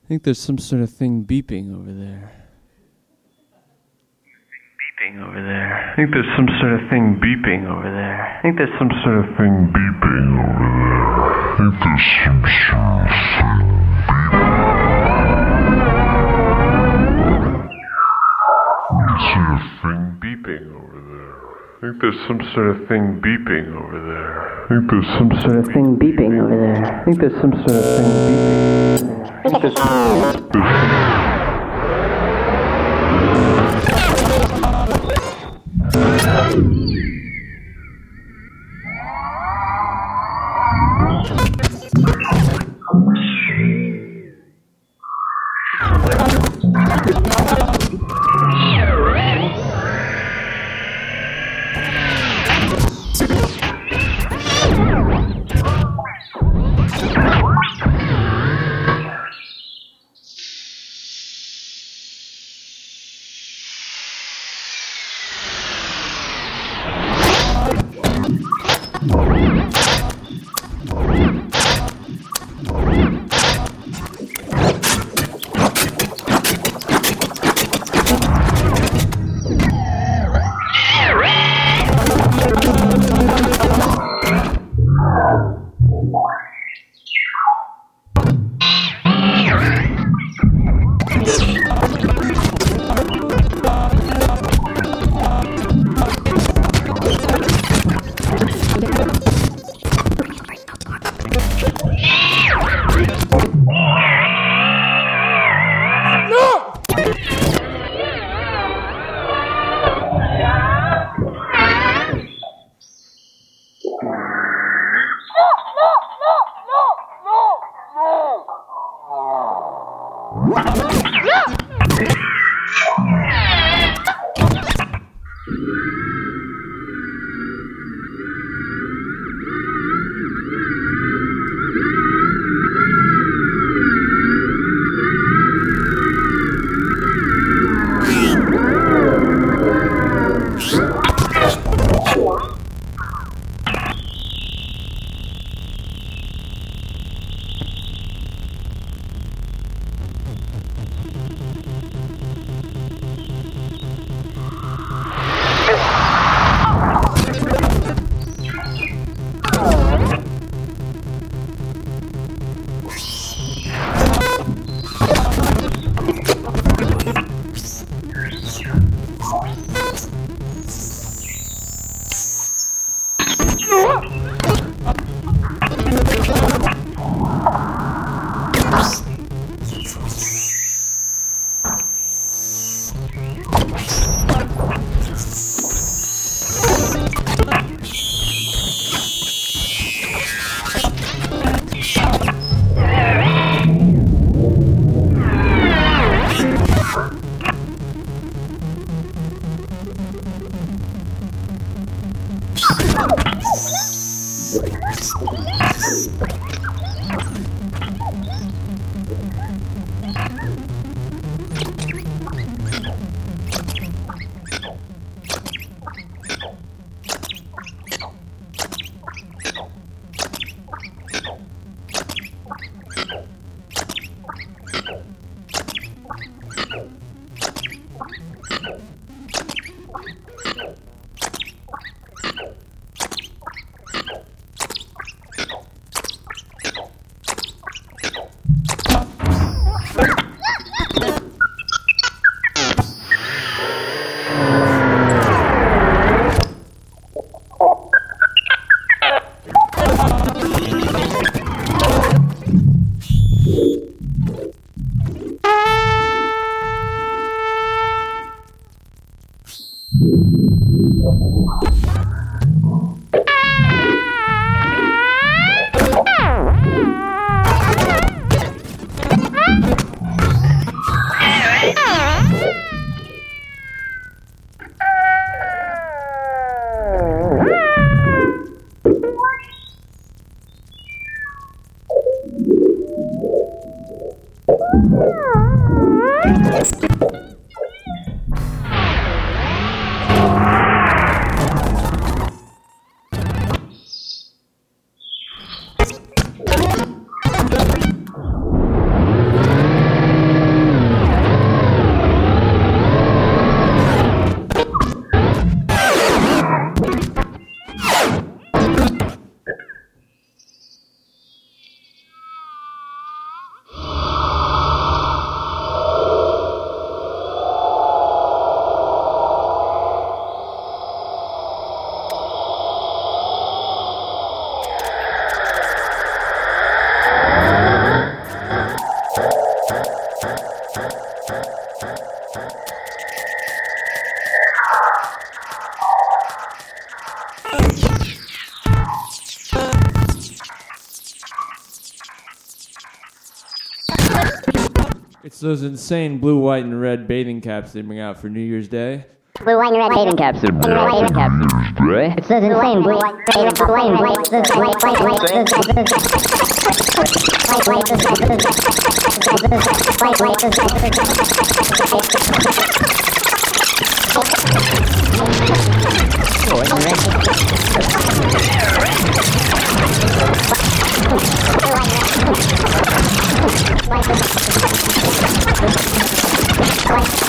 I think there's some sort of thing beeping over there. Beeping over there. I think there's some sort of thing beeping over there. I think there's some sort of thing beeping over there. I think there's some sort of thing beeping over there. I think there's some sort of thing beeping over there. I think there's some sort of thing beeping over there. I think there's some sort of thing beeping over there. I think there's It's those insane blue, white, and red bathing caps they bring out for New Year's Day. Blue, white, and red bathing caps. It's those insane blue, white, and red.